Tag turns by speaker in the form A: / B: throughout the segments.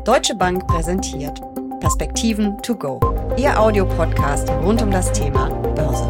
A: Deutsche Bank präsentiert Perspektiven to go, Ihr Audiopodcast rund um das Thema Börse.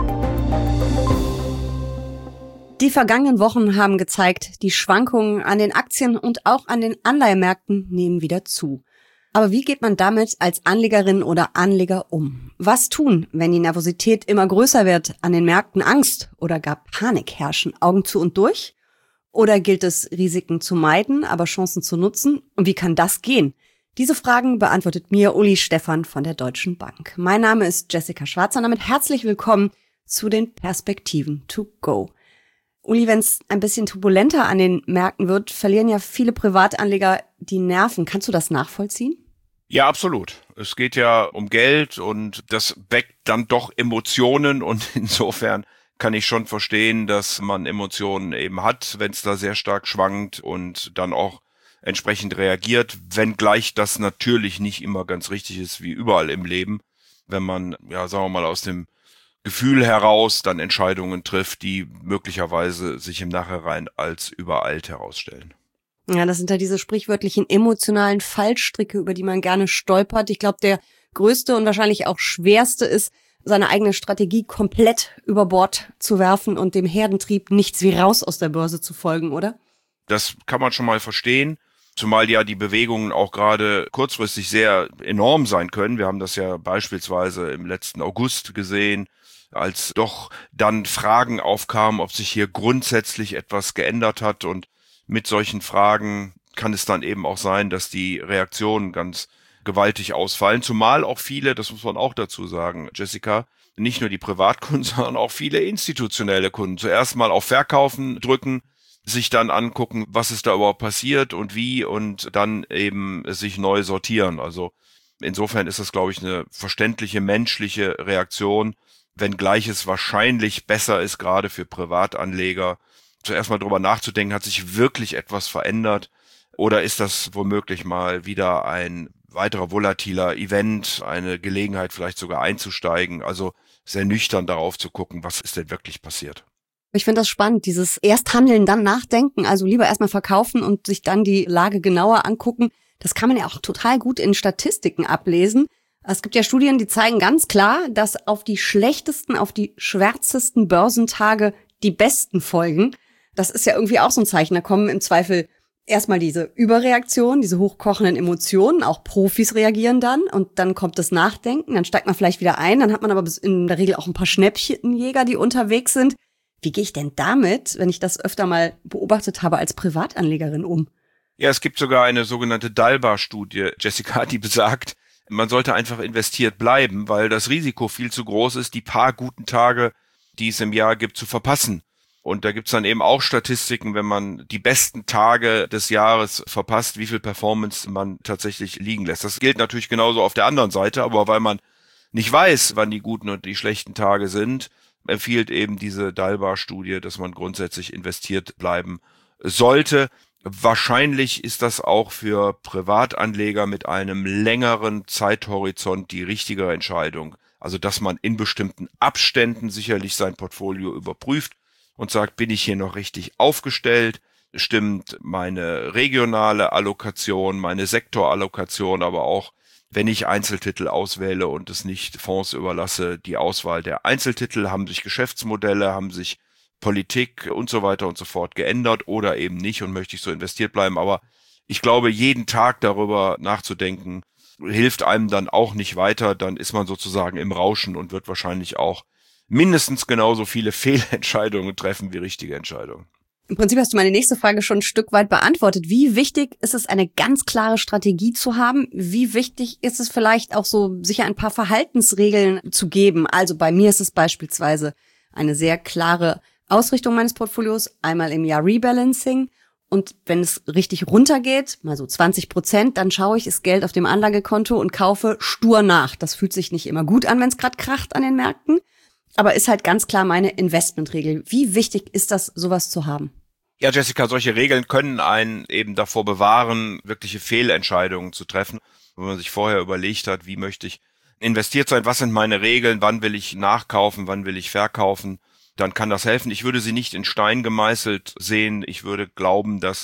A: Die vergangenen Wochen haben gezeigt, die Schwankungen an den Aktien und auch an den Anleihemärkten nehmen wieder zu. Aber wie geht man damit als Anlegerin oder Anleger um? Was tun, wenn die Nervosität immer größer wird, an den Märkten Angst oder gar Panik herrschen, Augen zu und durch? Oder gilt es, Risiken zu meiden, aber Chancen zu nutzen? Und wie kann das gehen? Diese Fragen beantwortet mir Uli Stephan von der Deutschen Bank. Mein Name ist Jessica Schwarzer und damit herzlich willkommen zu den Perspektiven to go. Uli, wenn es ein bisschen turbulenter an den Märkten wird, verlieren ja viele Privatanleger die Nerven. Kannst du das nachvollziehen?
B: Ja, absolut. Es geht ja um Geld und das weckt dann doch Emotionen und insofern kann ich schon verstehen, dass man Emotionen eben hat, wenn es da sehr stark schwankt und dann auch entsprechend reagiert, wenngleich das natürlich nicht immer ganz richtig ist, wie überall im Leben, wenn man, ja, sagen wir mal, aus dem Gefühl heraus dann Entscheidungen trifft, die möglicherweise sich im Nachhinein als übereilt herausstellen.
A: Ja, das sind ja diese sprichwörtlichen emotionalen Fallstricke, über die man gerne stolpert. Ich glaube, der größte und wahrscheinlich auch schwerste ist, seine eigene Strategie komplett über Bord zu werfen und dem Herdentrieb nichts wie raus aus der Börse zu folgen, oder?
B: Das kann man schon mal verstehen, zumal ja die Bewegungen auch gerade kurzfristig sehr enorm sein können. Wir haben das ja beispielsweise im letzten August gesehen, als doch dann Fragen aufkamen, ob sich hier grundsätzlich etwas geändert hat. Und mit solchen Fragen kann es dann eben auch sein, dass die Reaktionen ganz gewaltig ausfallen, zumal auch viele, das muss man auch dazu sagen, Jessica, nicht nur die Privatkunden, sondern auch viele institutionelle Kunden zuerst mal auf Verkaufen drücken, sich dann angucken, was ist da überhaupt passiert und wie und dann eben sich neu sortieren. Also insofern ist das, glaube ich, eine verständliche menschliche Reaktion, wenngleich es wahrscheinlich besser ist, gerade für Privatanleger, zuerst mal drüber nachzudenken, hat sich wirklich etwas verändert oder ist das womöglich mal wieder ein weiterer volatiler Event, eine Gelegenheit vielleicht sogar einzusteigen, also sehr nüchtern darauf zu gucken, was ist denn wirklich passiert.
A: Ich finde das spannend, dieses erst handeln, dann nachdenken, also lieber erstmal verkaufen und sich dann die Lage genauer angucken. Das kann man ja auch total gut in Statistiken ablesen. Es gibt ja Studien, die zeigen ganz klar, dass auf die schlechtesten, auf die schwärzesten Börsentage die besten folgen. Das ist ja irgendwie auch so ein Zeichen, da kommen im Zweifel erstmal diese Überreaktion, diese hochkochenden Emotionen, auch Profis reagieren dann und dann kommt das Nachdenken, dann steigt man vielleicht wieder ein, dann hat man aber in der Regel auch ein paar Schnäppchenjäger, die unterwegs sind. Wie gehe ich denn damit, wenn ich das öfter mal beobachtet habe, als Privatanlegerin um?
B: Ja, es gibt sogar eine sogenannte Dalbar-Studie, Jessica, die besagt, man sollte einfach investiert bleiben, weil das Risiko viel zu groß ist, die paar guten Tage, die es im Jahr gibt, zu verpassen. Und da gibt's dann eben auch Statistiken, wenn man die besten Tage des Jahres verpasst, wie viel Performance man tatsächlich liegen lässt. Das gilt natürlich genauso auf der anderen Seite, aber weil man nicht weiß, wann die guten und die schlechten Tage sind, empfiehlt eben diese Dalbar-Studie, dass man grundsätzlich investiert bleiben sollte. Wahrscheinlich ist das auch für Privatanleger mit einem längeren Zeithorizont die richtige Entscheidung. Also, dass man in bestimmten Abständen sicherlich sein Portfolio überprüft und sagt, bin ich hier noch richtig aufgestellt? Stimmt meine regionale Allokation, meine Sektorallokation, aber auch, wenn ich Einzeltitel auswähle und es nicht Fonds überlasse, die Auswahl der Einzeltitel, haben sich Geschäftsmodelle, haben sich Politik und so weiter und so fort geändert oder eben nicht und möchte ich so investiert bleiben. Aber ich glaube, jeden Tag darüber nachzudenken, hilft einem dann auch nicht weiter. Dann ist man sozusagen im Rauschen und wird wahrscheinlich auch mindestens genauso viele Fehlentscheidungen treffen wie richtige Entscheidungen.
A: Im Prinzip hast du meine nächste Frage schon ein Stück weit beantwortet. Wie wichtig ist es, eine ganz klare Strategie zu haben? Wie wichtig ist es vielleicht auch so, sicher ein paar Verhaltensregeln zu geben? Also bei mir ist es beispielsweise eine sehr klare Ausrichtung meines Portfolios, einmal im Jahr Rebalancing. Und wenn es richtig runtergeht, mal so 20%, dann schaue ich, ist Geld auf dem Anlagekonto und kaufe stur nach. Das fühlt sich nicht immer gut an, wenn es gerade kracht an den Märkten. Aber ist halt ganz klar meine Investmentregel. Wie wichtig ist das, sowas zu haben?
B: Ja, Jessica, solche Regeln können einen eben davor bewahren, wirkliche Fehlentscheidungen zu treffen. Wenn man sich vorher überlegt hat, wie möchte ich investiert sein, was sind meine Regeln, wann will ich nachkaufen, wann will ich verkaufen, dann kann das helfen. Ich würde sie nicht in Stein gemeißelt sehen. Ich würde glauben, dass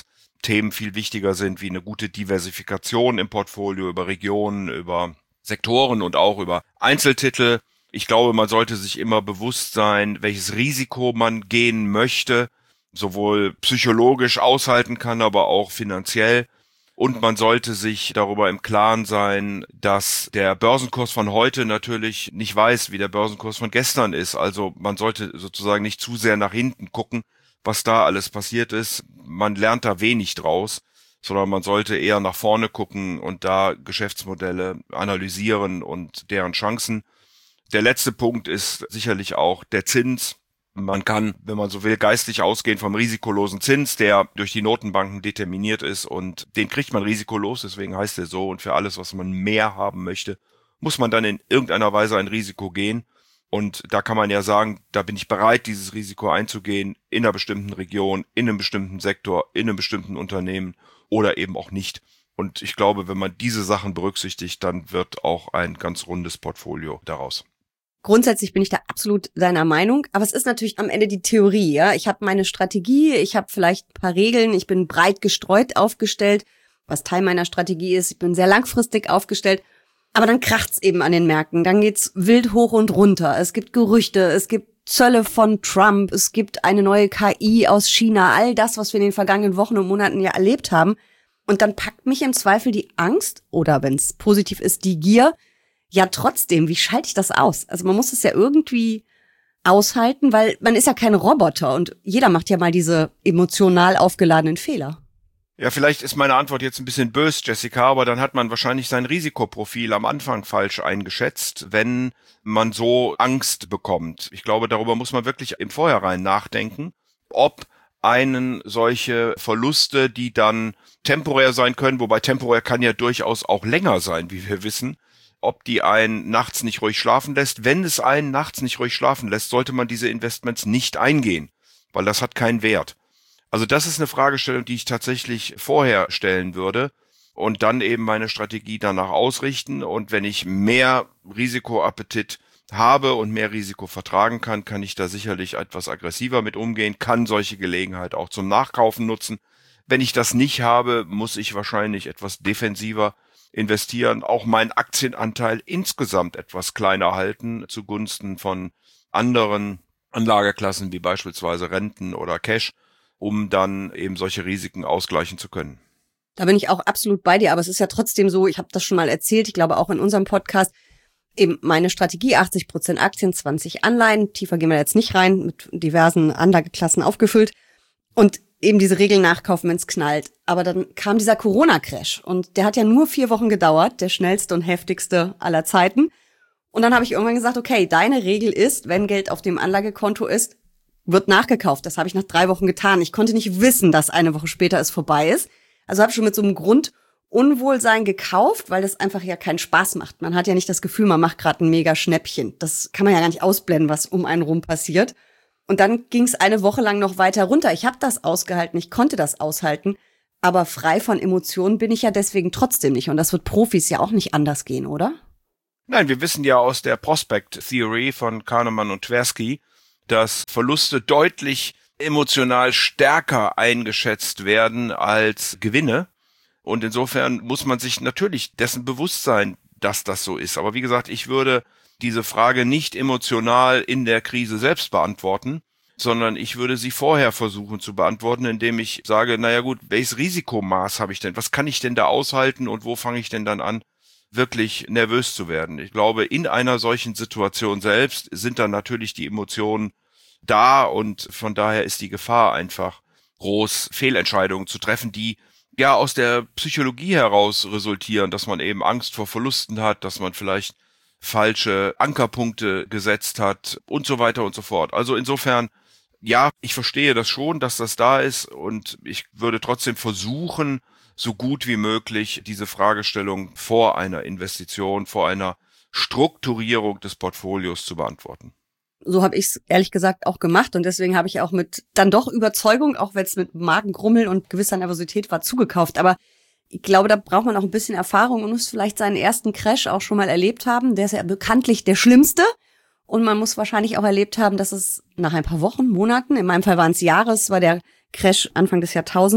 B: Themen viel wichtiger sind, wie eine gute Diversifikation im Portfolio über Regionen, über Sektoren und auch über Einzeltitel. Ich glaube, man sollte sich immer bewusst sein, welches Risiko man gehen möchte, sowohl psychologisch aushalten kann, aber auch finanziell. Und man sollte sich darüber im Klaren sein, dass der Börsenkurs von heute natürlich nicht weiß, wie der Börsenkurs von gestern ist. Also man sollte sozusagen nicht zu sehr nach hinten gucken, was da alles passiert ist. Man lernt da wenig draus, sondern man sollte eher nach vorne gucken und da Geschäftsmodelle analysieren und deren Chancen. Der letzte Punkt ist sicherlich auch der Zins. Man kann, wenn man so will, geistig ausgehen vom risikolosen Zins, der durch die Notenbanken determiniert ist, und den kriegt man risikolos, deswegen heißt er so. Und für alles, was man mehr haben möchte, muss man dann in irgendeiner Weise ein Risiko gehen. Und da kann man ja sagen, da bin ich bereit, dieses Risiko einzugehen in einer bestimmten Region, in einem bestimmten Sektor, in einem bestimmten Unternehmen oder eben auch nicht. Und ich glaube, wenn man diese Sachen berücksichtigt, dann wird auch ein ganz rundes Portfolio daraus.
A: Grundsätzlich bin ich da absolut deiner Meinung, aber es ist natürlich am Ende die Theorie, ja. Ich habe meine Strategie, ich habe vielleicht ein paar Regeln, ich bin breit gestreut aufgestellt, was Teil meiner Strategie ist. Ich bin sehr langfristig aufgestellt, aber dann kracht's eben an den Märkten. Dann geht's wild hoch und runter. Es gibt Gerüchte, es gibt Zölle von Trump, es gibt eine neue KI aus China, all das, was wir in den vergangenen Wochen und Monaten ja erlebt haben. Und dann packt mich im Zweifel die Angst oder, wenn es positiv ist, die Gier. Ja, trotzdem, wie schalte ich das aus? Also man muss es ja irgendwie aushalten, weil man ist ja kein Roboter und jeder macht ja mal diese emotional aufgeladenen Fehler.
B: Ja, vielleicht ist meine Antwort jetzt ein bisschen böse, Jessica, aber dann hat man wahrscheinlich sein Risikoprofil am Anfang falsch eingeschätzt, wenn man so Angst bekommt. Ich glaube, darüber muss man wirklich im Vorhinein nachdenken, ob einen solche Verluste, die dann temporär sein können, wobei temporär kann ja durchaus auch länger sein, wie wir wissen, ob die einen nachts nicht ruhig schlafen lässt. Wenn es einen nachts nicht ruhig schlafen lässt, sollte man diese Investments nicht eingehen, weil das hat keinen Wert. Also das ist eine Fragestellung, die ich tatsächlich vorher stellen würde und dann eben meine Strategie danach ausrichten. Und wenn ich mehr Risikoappetit habe und mehr Risiko vertragen kann, kann ich da sicherlich etwas aggressiver mit umgehen, kann solche Gelegenheit auch zum Nachkaufen nutzen. Wenn ich das nicht habe, muss ich wahrscheinlich etwas defensiver investieren, auch meinen Aktienanteil insgesamt etwas kleiner halten zugunsten von anderen Anlageklassen wie beispielsweise Renten oder Cash, um dann eben solche Risiken ausgleichen zu können.
A: Da bin ich auch absolut bei dir, aber es ist ja trotzdem so, ich habe das schon mal erzählt, ich glaube auch in unserem Podcast, eben meine Strategie, 80% Aktien, 20 Anleihen, tiefer gehen wir jetzt nicht rein, mit diversen Anlageklassen aufgefüllt und eben diese Regeln nachkaufen, wenn es knallt. Aber dann kam dieser Corona-Crash und der hat ja nur 4 Wochen gedauert, der schnellste und heftigste aller Zeiten. Und dann habe ich irgendwann gesagt, okay, deine Regel ist, wenn Geld auf dem Anlagekonto ist, wird nachgekauft. Das habe ich nach 3 Wochen getan. Ich konnte nicht wissen, dass eine Woche später es vorbei ist. Also habe ich schon mit so einem Grundunwohlsein gekauft, weil das einfach ja keinen Spaß macht. Man hat ja nicht das Gefühl, man macht gerade ein mega Schnäppchen. Das kann man ja gar nicht ausblenden, was um einen rum passiert. Und dann ging es eine Woche lang noch weiter runter. Ich habe das ausgehalten, ich konnte das aushalten, aber frei von Emotionen bin ich ja deswegen trotzdem nicht. Und das wird Profis ja auch nicht anders gehen, oder?
B: Nein, wir wissen ja aus der Prospect Theory von Kahneman und Tversky, dass Verluste deutlich emotional stärker eingeschätzt werden als Gewinne. Und insofern muss man sich natürlich dessen bewusst sein, dass das so ist. Aber wie gesagt, ich würde diese Frage nicht emotional in der Krise selbst beantworten, sondern ich würde sie vorher versuchen zu beantworten, indem ich sage, naja gut, welches Risikomaß habe ich denn? Was kann ich denn da aushalten und wo fange ich denn dann an, wirklich nervös zu werden? Ich glaube, in einer solchen Situation selbst sind dann natürlich die Emotionen da und von daher ist die Gefahr einfach groß, Fehlentscheidungen zu treffen, die ja aus der Psychologie heraus resultieren, dass man eben Angst vor Verlusten hat, dass man vielleicht falsche Ankerpunkte gesetzt hat und so weiter und so fort. Also insofern, ja, ich verstehe das schon, dass das da ist und ich würde trotzdem versuchen, so gut wie möglich diese Fragestellung vor einer Investition, vor einer Strukturierung des Portfolios zu beantworten.
A: So habe ich es ehrlich gesagt auch gemacht und deswegen habe ich auch mit dann doch Überzeugung, auch wenn es mit Magengrummeln und gewisser Nervosität war, zugekauft. Aber ich glaube, da braucht man auch ein bisschen Erfahrung und muss vielleicht seinen ersten Crash auch schon mal erlebt haben. Der ist ja bekanntlich der schlimmste. Und man muss wahrscheinlich auch erlebt haben, dass es nach ein paar Wochen, Monaten, in meinem Fall waren es Jahre, war der Crash Anfang des Jahrtausends,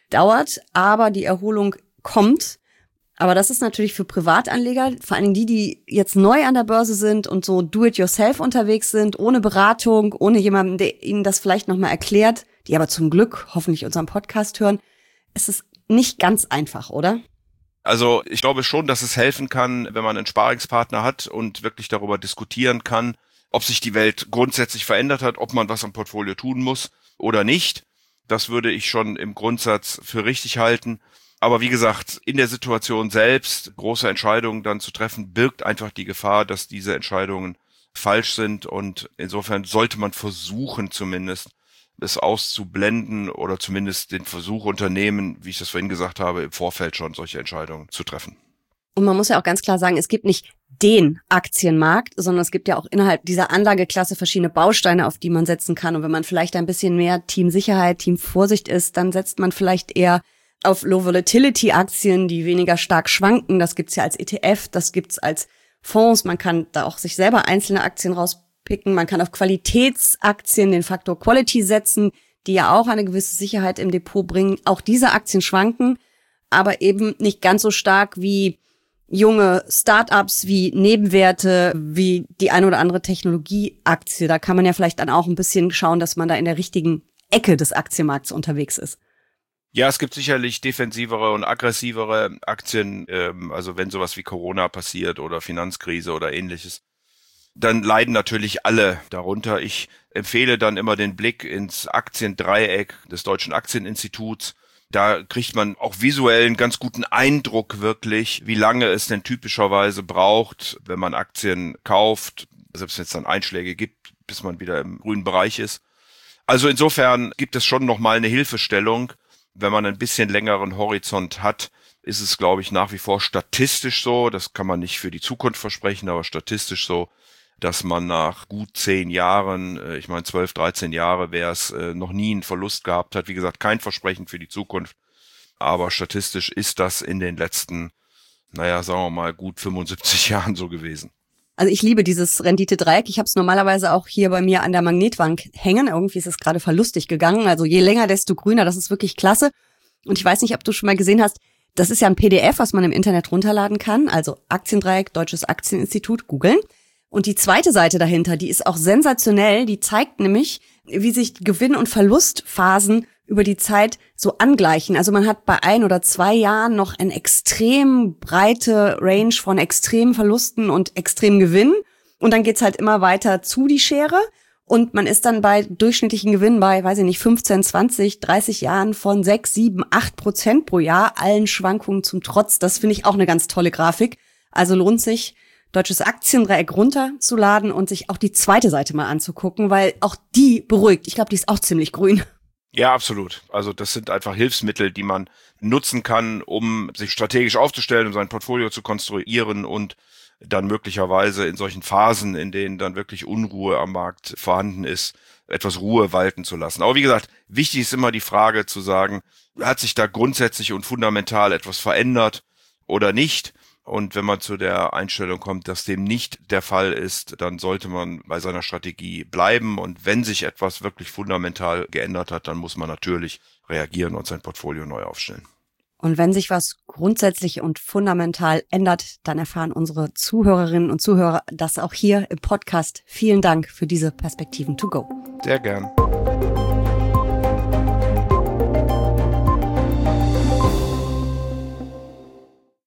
A: dauert, aber die Erholung kommt. Aber das ist natürlich für Privatanleger, vor allem die jetzt neu an der Börse sind und so do-it-yourself unterwegs sind, ohne Beratung, ohne jemanden, der ihnen das vielleicht nochmal erklärt, die aber zum Glück hoffentlich unseren Podcast hören. Es ist nicht ganz einfach, oder?
B: Also ich glaube schon, dass es helfen kann, wenn man einen Sparingspartner hat und wirklich darüber diskutieren kann, ob sich die Welt grundsätzlich verändert hat, ob man was am Portfolio tun muss oder nicht. Das würde ich schon im Grundsatz für richtig halten. Aber wie gesagt, in der Situation selbst große Entscheidungen dann zu treffen, birgt einfach die Gefahr, dass diese Entscheidungen falsch sind. Und insofern sollte man versuchen, zumindest es auszublenden oder zumindest den Versuch unternehmen, wie ich das vorhin gesagt habe, im Vorfeld schon solche Entscheidungen zu treffen.
A: Und man muss ja auch ganz klar sagen, es gibt nicht den Aktienmarkt, sondern es gibt ja auch innerhalb dieser Anlageklasse verschiedene Bausteine, auf die man setzen kann. Und wenn man vielleicht ein bisschen mehr Team Sicherheit, Team Vorsicht ist, dann setzt man vielleicht eher auf Low-Volatility-Aktien, die weniger stark schwanken. Das gibt's ja als ETF, das gibt's als Fonds. Man kann da auch sich selber einzelne Aktien rauspicken. Man kann auf Qualitätsaktien den Faktor Quality setzen, die ja auch eine gewisse Sicherheit im Depot bringen. Auch diese Aktien schwanken, aber eben nicht ganz so stark wie junge Startups, wie Nebenwerte, wie die eine oder andere Technologieaktie. Da kann man ja vielleicht dann auch ein bisschen schauen, dass man da in der richtigen Ecke des Aktienmarkts unterwegs ist.
B: Ja, es gibt sicherlich defensivere und aggressivere Aktien, also wenn sowas wie Corona passiert oder Finanzkrise oder ähnliches, dann leiden natürlich alle darunter. Ich empfehle dann immer den Blick ins Aktiendreieck des Deutschen Aktieninstituts. Da kriegt man auch visuell einen ganz guten Eindruck wirklich, wie lange es denn typischerweise braucht, wenn man Aktien kauft, selbst wenn es dann Einschläge gibt, bis man wieder im grünen Bereich ist. Also insofern gibt es schon nochmal eine Hilfestellung. Wenn man ein bisschen längeren Horizont hat, ist es, glaube ich, nach wie vor statistisch so, das kann man nicht für die Zukunft versprechen, aber statistisch so, dass man nach gut 10 Jahren, 12, 13 Jahre wäre es, noch nie einen Verlust gehabt hat. Wie gesagt, kein Versprechen für die Zukunft, aber statistisch ist das in den letzten, sagen wir mal, gut 75 Jahren so gewesen.
A: Also ich liebe dieses Rendite-Dreieck. Ich habe es normalerweise auch hier bei mir an der Magnetwand hängen. Irgendwie ist es gerade verlustig gegangen. Also je länger, desto grüner. Das ist wirklich klasse. Und ich weiß nicht, ob du schon mal gesehen hast, das ist ja ein PDF, was man im Internet runterladen kann. Also Aktiendreieck, Deutsches Aktieninstitut, googeln. Und die zweite Seite dahinter, die ist auch sensationell. Die zeigt nämlich, wie sich Gewinn- und Verlustphasen über die Zeit so angleichen. Also man hat bei 1 oder 2 Jahren noch eine extrem breite Range von extremen Verlusten und extremen Gewinnen. Und dann geht's halt immer weiter zu die Schere. Und man ist dann bei durchschnittlichen Gewinnen bei, 15, 20, 30 Jahren von 6, 7, 8% pro Jahr, allen Schwankungen zum Trotz. Das finde ich auch eine ganz tolle Grafik. Also lohnt sich, Deutsches Aktiendreieck runterzuladen und sich auch die zweite Seite mal anzugucken, weil auch die beruhigt. Ich glaube, die ist auch ziemlich grün.
B: Ja, absolut. Also das sind einfach Hilfsmittel, die man nutzen kann, um sich strategisch aufzustellen, um sein Portfolio zu konstruieren und dann möglicherweise in solchen Phasen, in denen dann wirklich Unruhe am Markt vorhanden ist, etwas Ruhe walten zu lassen. Aber wie gesagt, wichtig ist immer die Frage zu sagen, hat sich da grundsätzlich und fundamental etwas verändert oder nicht? Und wenn man zu der Einstellung kommt, dass dem nicht der Fall ist, dann sollte man bei seiner Strategie bleiben. Und wenn sich etwas wirklich fundamental geändert hat, dann muss man natürlich reagieren und sein Portfolio neu aufstellen.
A: Und wenn sich was grundsätzlich und fundamental ändert, dann erfahren unsere Zuhörerinnen und Zuhörer das auch hier im Podcast. Vielen Dank für diese Perspektiven to go.
B: Sehr gern.